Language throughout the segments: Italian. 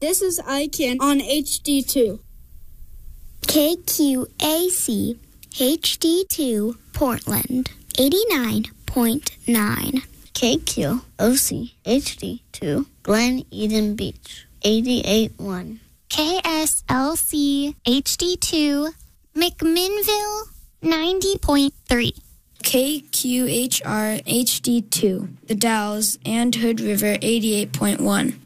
This is ICANN on HD2. KQAC HD2 Portland 89.9. KQOC HD2 Glen Eden Beach 88.1. KSLC HD2 McMinnville 90.3. KQHR HD2 The Dalles and Hood River 88.1.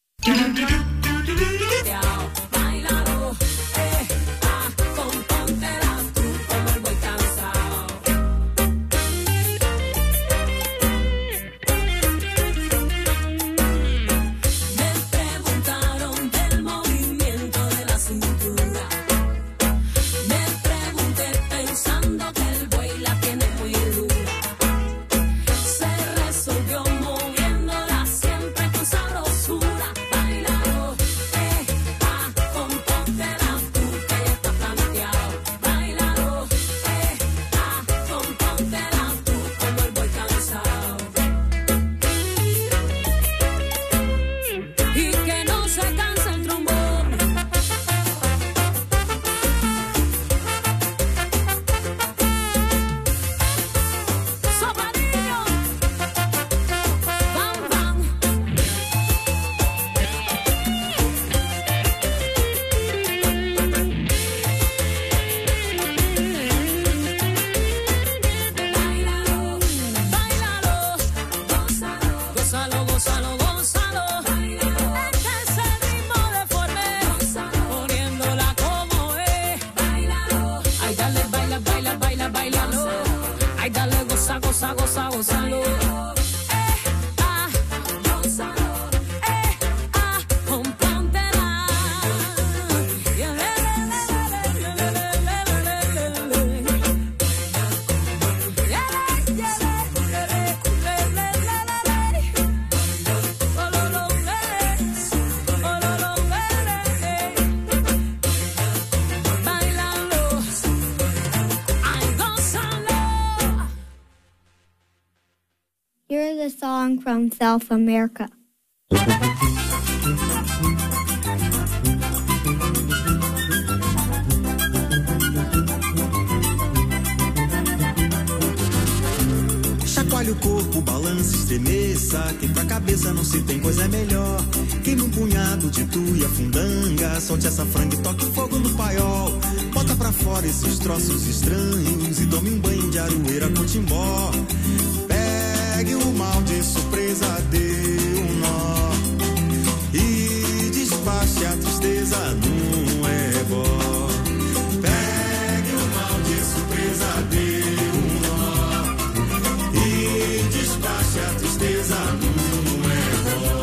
Here's a song from South America. Chacoalhe o corpo, balance, estremeça. Quem pra cabeça não se tem coisa melhor. Queima um punhado de tuia, fundanga. Solte essa franga e toque fogo no paiol. Bota pra fora esses troços estranhos e tome um banho de aroeira com timbó. Pegue o mal de surpresa, dê um nó e despache a tristeza num ebó. Pegue o mal de surpresa, dê um nó e despache a tristeza num ebó.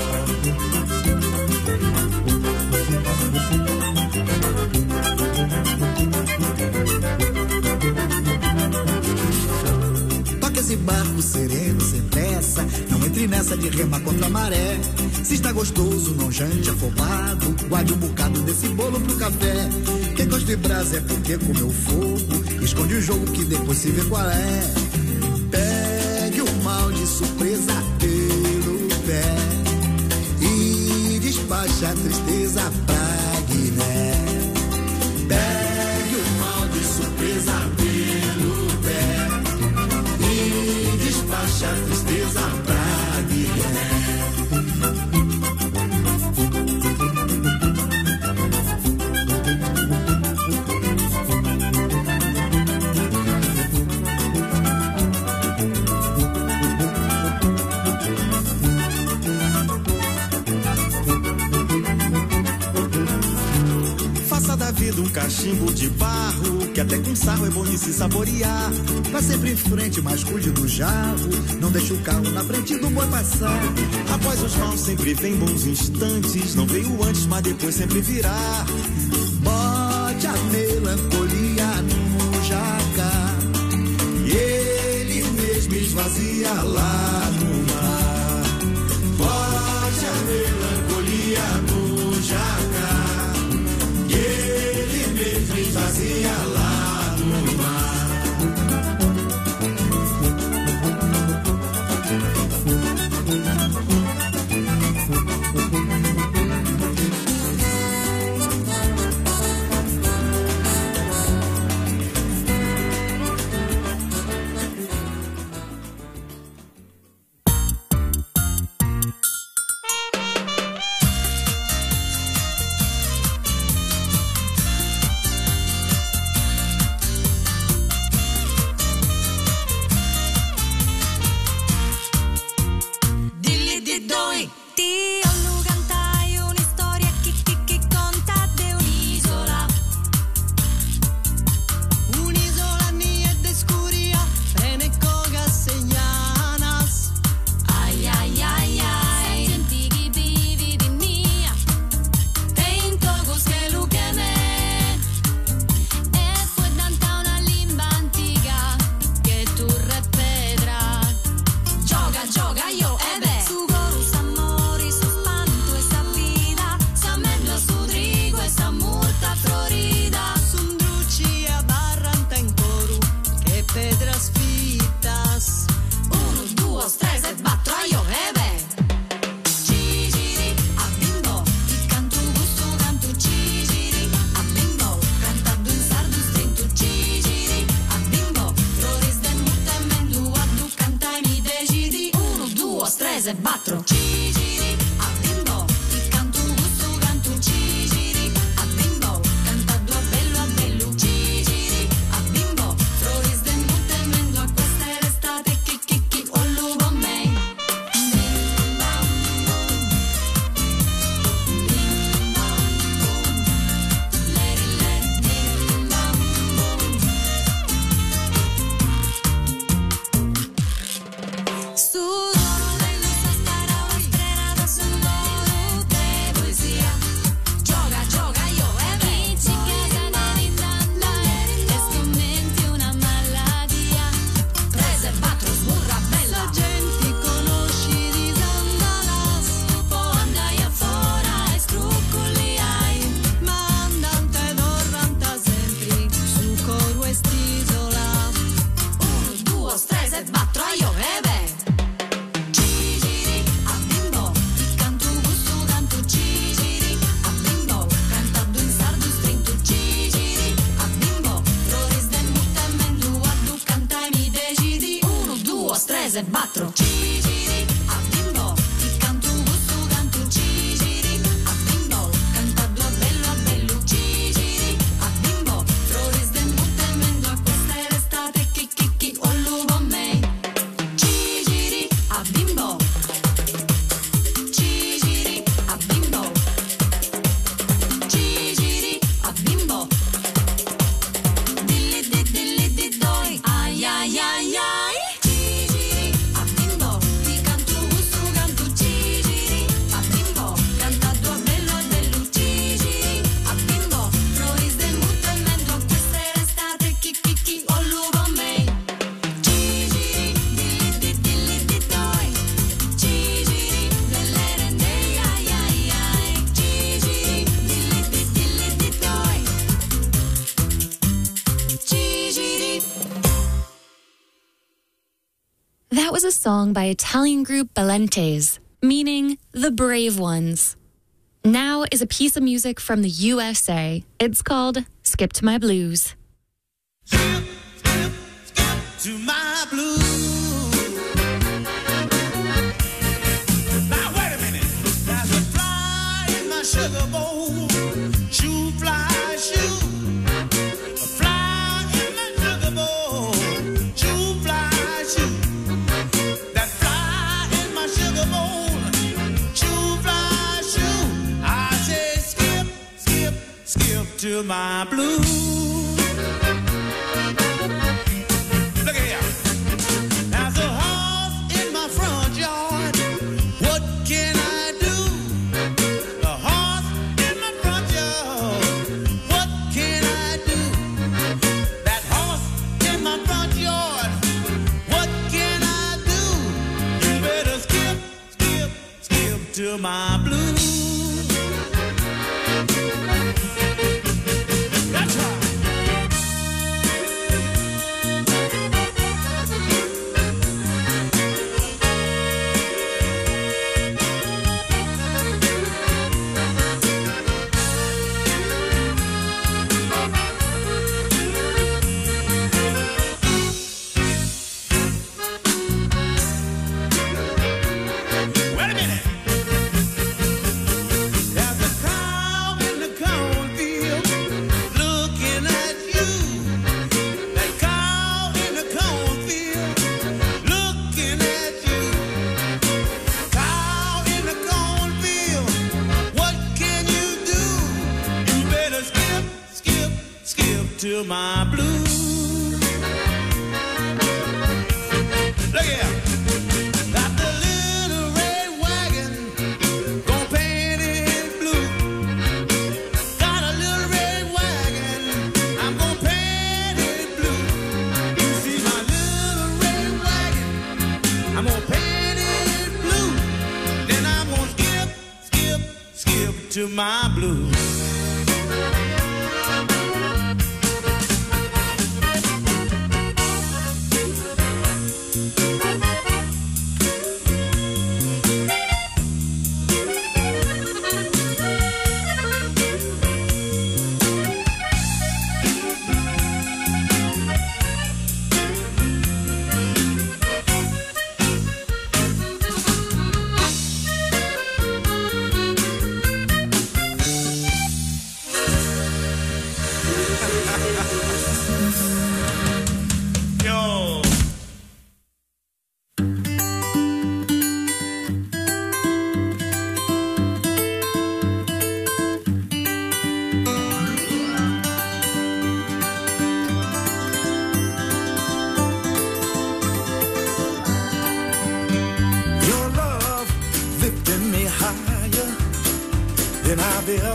Toque esse barco sereno, sem pressa. Não entre nessa de remar contra a maré. Se está gostoso, não jante afobado. Guarde um bocado desse bolo pro café. Quem gosta de brasa é porque comeu fogo. Esconde o jogo que depois se vê qual é. Pegue o mal de surpresa pelo pé e despache a tristeza pra Guiné. Pegue o mal de surpresa pelo pé e despache a tristeza pra Guiné. Faça da vida um cachimbo de barro, que até com sarro é bom de se saborear. Vá sempre em frente, mas cuide do jarro. Não deixe o carro na frente do boi passar. Após os maus sempre vem bons instantes. Não veio antes, mas depois sempre virá. Bote a melancolia no jacar e ele mesmo esvazia lá no mar. Bote a melancolia no jacar e ele mesmo esvazia lá no mar. 3 e 4. Ci giri a bimbo, il canto gusto canto. Ci giri a bimbo, canta due a bello. Ci giri a bimbo, floris de mutemendo a questa estate chi o lupo me. E 4. Ci giri a bimbo, il canto gusto canto. Ci giri a bimbo, canta due a bello. Ci giri a bimbo, floris de mutemendo a questa estate chi o lupo me. Ci giri a bimbo, ci giri a bimbo, ci giri a bimbo. Dilli di doi, ai ai ai ai. That was a song by Italian group Balentes, meaning the brave ones. Now is a piece of music from the USA. It's called Skip to My Blues. Skip, skip, skip to my blues. Now wait a minute. There's a fly in my sugar bowl. Shoo fly, shoo. A fly in my sugar bowl. Shoo fly, shoo. That fly in my sugar bowl. Shoo fly, shoo. I say skip, skip, skip to my blues. Look at here. There's a horse in my front yard. What can I do? The horse in my front yard. What can I do? That horse in my front yard. What can I do? You better skip, skip, skip to my blues. That's right. Wait a minute. There's a cow in the cornfield looking at you. That cow in the cornfield looking at you. Cow in the cornfield, what can you do? You better skip, skip, skip to my blues. Look here. Got the little red wagon, gon' paint it blue. Got a little red wagon, I'm gon' paint it blue. You see my little red wagon, I'm gon' paint it blue. Then I'm gon' skip, skip, skip to my blues.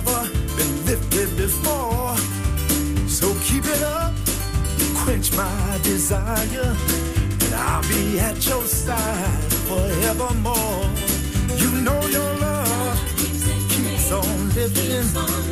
never been lifted before. So keep it up, quench my desire, and I'll be at your side forevermore. You know your love keeps on lifting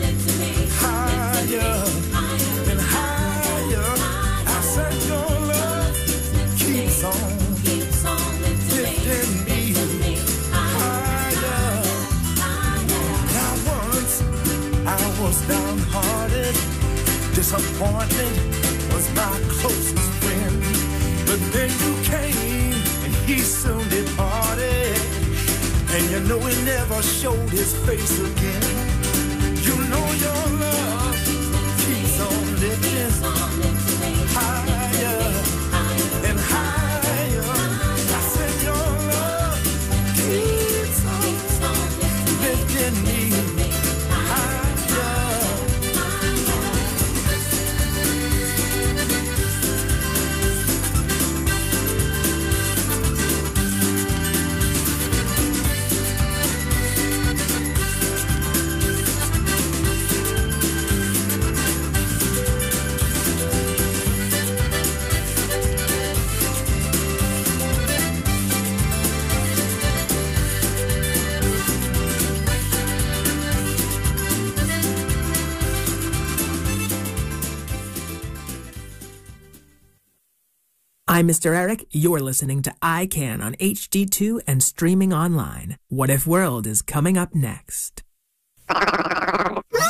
higher and higher. I said your love keeps on lifting me higher. Now once I was downhearted, disappointment was my closest friend. But then you came and he soon departed, and you know he never showed his face again. You know your love keeps on lifting higher and higher. I said your love keeps on lifting me higher. I'm Mr. Eric. You're listening to I Can on HD2 and streaming online. What If World is coming up next.